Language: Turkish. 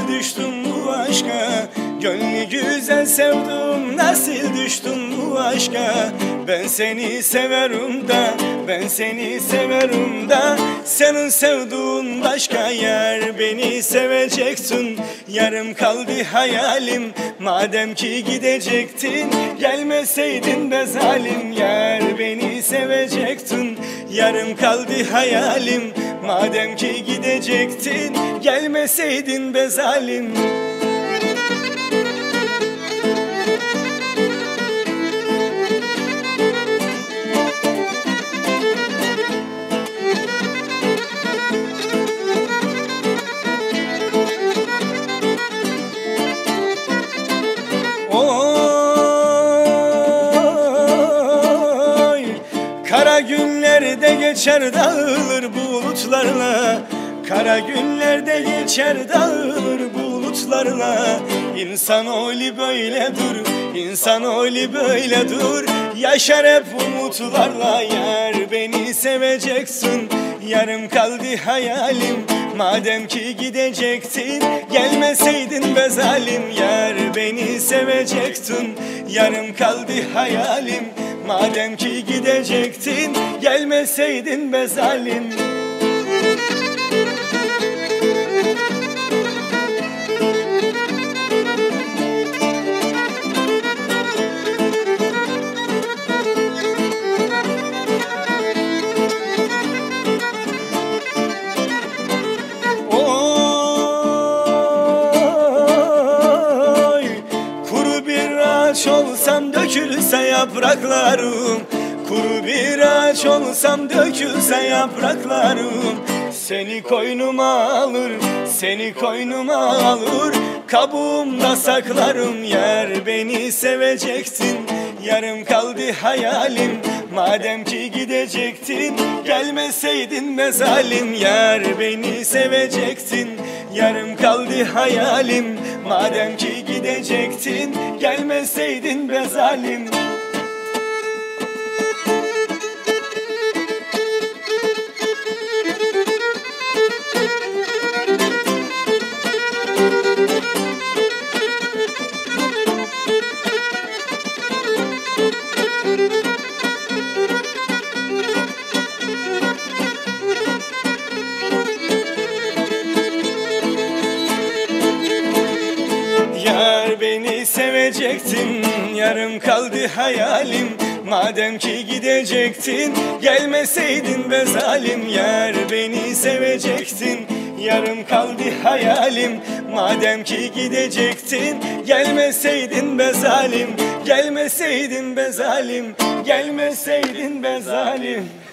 düştüm bu aşka? Gönlü güzel sevdim, nasıl düştüm bu aşka? Ben seni severim da, ben seni severim da, senin sevduğun başka yer. Beni seveceksin, yarım kaldı hayalim. Madem ki gidecektin, gelmeseydin be zalim yer. Beni sevecektin, yarım kaldı hayalim. Madem ki gidecektin, gelmeseydin be zalim. Oy, kara günlerde geçer dağılır bulutlarla. Kara günlerde geçer dağılır bulutlarla. İnsanoğlu böyle dur, insanoğlu böyle dur. Yaşar hep umutlarla yer. Beni seveceksin, yarım kaldı hayalim. Madem ki gidecektin, gelmeseydin be zalim yer. Beni sevecektin, yarım kaldı hayalim. Madem ki gidecektin, gelmeseydin be zalim. Ağaç olsam dökülse yapraklarım, kuru bir ağaç olsam dökülse yapraklarım. Seni koynuma alır, seni koynuma alır, kabuğumda saklarım yer. Beni sevecektin, yarım kaldı hayalim. Madem ki gidecektin, gelmeseydin be zalim yer. Beni sevecektin, yarım kaldı hayalim. Madem ki gidecektin, gelmeseydin be zalim. Yar beni sevecektin, yarım kaldı hayalim. Madem ki gidecektin, gelmeseydin be zalim yer. Beni sevecektin, yarım kaldı hayalim. Madem ki gidecektin, gelmeseydin be zalim. Gelmeseydin be zalim, gelmeseydin be zalim.